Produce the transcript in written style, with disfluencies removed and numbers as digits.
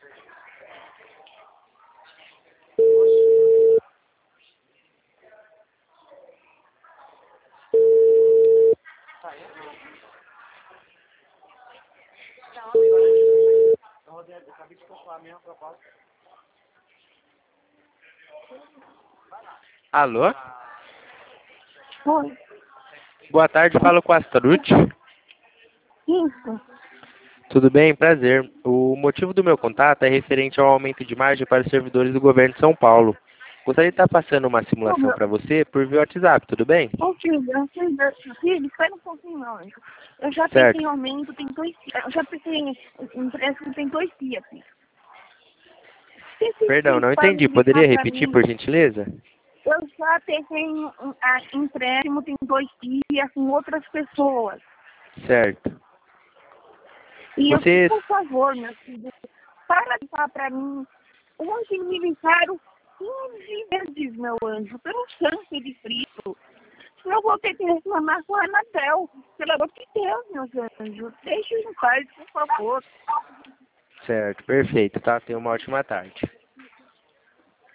Alô? Oi. Boa tarde, falo com a Astrucci. Isso. Tudo bem? Prazer. O motivo do meu contato é referente ao aumento de margem para os servidores do governo de São Paulo. Gostaria de estar passando uma simulação para você por via WhatsApp, tudo bem? Ô filho, espera um pouquinho, não. Eu já Certo. pensei em aumento, tem 2 dias. Eu já pensei em empréstimo, tem 2 dias, filho. Se Perdão, vocês não podem entendi. ligar Poderia para repetir, mim, por gentileza? eu já pensei em empréstimo, tem 2 dias, com outras pessoas. Certo. E eu Você... por favor, meu filho, para de falar para mim. Ontem me ligaram 15 vezes, meu anjo, pelo sangue de Cristo. Eu vou ter que reclamar com a Anatel. Pelo amor de Deus, meus anjos. Deixe em paz, por favor. Certo, perfeito, tá? Tenha uma ótima tarde.